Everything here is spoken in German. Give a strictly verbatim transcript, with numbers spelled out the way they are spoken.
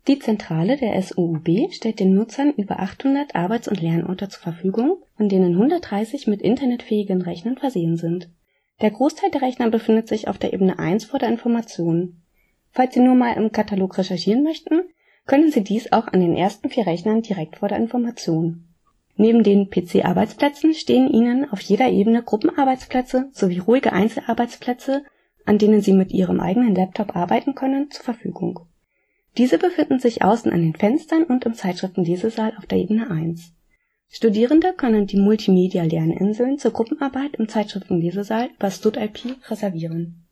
Die Zentrale der S U U B stellt den Nutzern über achthundert Arbeits- und Lernorte zur Verfügung, von denen hundertdreißig mit internetfähigen Rechnern versehen sind. Der Großteil der Rechner befindet sich auf der Ebene eins vor der Information. Falls Sie nur mal im Katalog recherchieren möchten, können Sie dies auch an den ersten vier Rechnern direkt vor der Information. Neben den P C-Arbeitsplätzen stehen Ihnen auf jeder Ebene Gruppenarbeitsplätze sowie ruhige Einzelarbeitsplätze, an denen Sie mit Ihrem eigenen Laptop arbeiten können, zur Verfügung. Diese befinden sich außen an den Fenstern und im Zeitschriftenlesesaal auf der Ebene eins. Studierende können die Multimedia-Lerninseln zur Gruppenarbeit im Zeitschriftenlesesaal über StudIP reservieren